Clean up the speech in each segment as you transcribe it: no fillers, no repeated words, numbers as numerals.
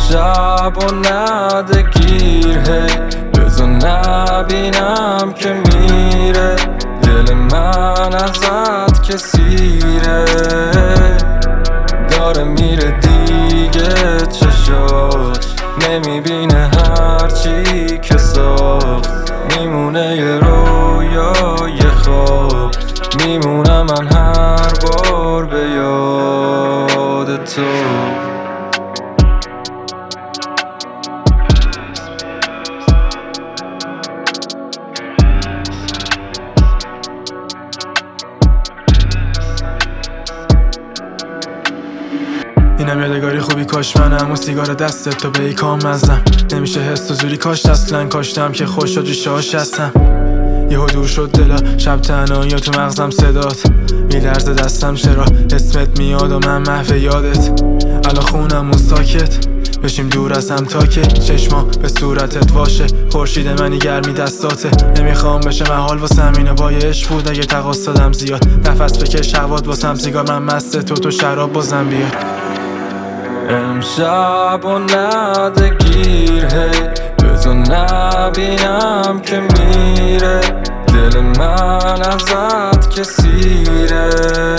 امشب و نده گیر بذار نبینم که میره دل من ازت که سیره داره میره دیگه چشاش نمیبینه هرچی که ساخت میمونه یه رویا یه خواب میمونم من هر بار به یاد تو اینم یادگاری خوبی کاش منم و سیگار دستت تو به ای کام مزم نمیشه حس و زوری کاشت اصلا کاشتم که خوش شد ریشه هاش هستم یهو دور شد دلا شب تنهایی تو مغزم صدات میلرزه دستم چرا اسمت میاد و من محو یادت الان خونم و ساکت بشیم دور از هم تا که چشما به صورتت واشه خورشید منی گرمی دستاته نمیخوام بشه محال واسم اینو بایش بود اگه تقاص دادم زیاد نفس بکش هوات واسم سیگار من مست تو شراب بازم بیار امشب و نده گیر بذار نبینم که میره دل من ازت که سیره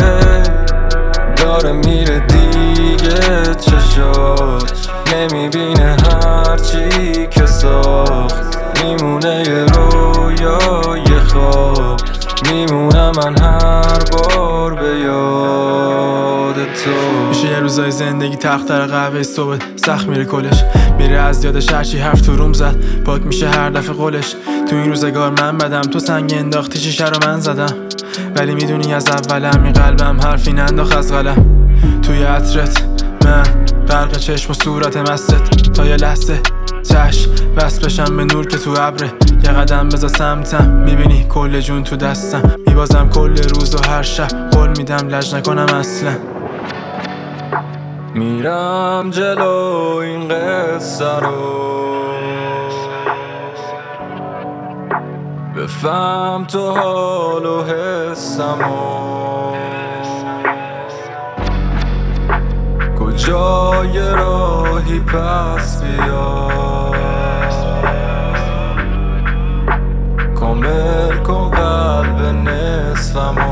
داره میره دیگه چشات نمیبینه هرچی که ساخت میمونه یه رویا یه خواب میمونم من هر بار به یاد تو میشه یه روزای زندگی تختر قهوه صبح سخت میره کلش میره از یادش هرچی حرف تو روم زد پاک میشه هر دفعه قولش تو این روزگار من بدم تو سنگ انداختی شیشه رو من زدم ولی میدونی از اولم این قلبم حرفی ننداخت از قلم توی عطرت من غرق چشم و صورت مستت تا یه لحظه چشم بس بشم به نور که تو ابره یه قدم بذار سمتم میبینی کل جون تو دستم میبازم کل روز و هر شب قول میدم لج نکنم اصلا میرم جلو این قصه رو بفهم تو حال و حسمو کجای راهی پس بیا کامل کن قلب نصفمو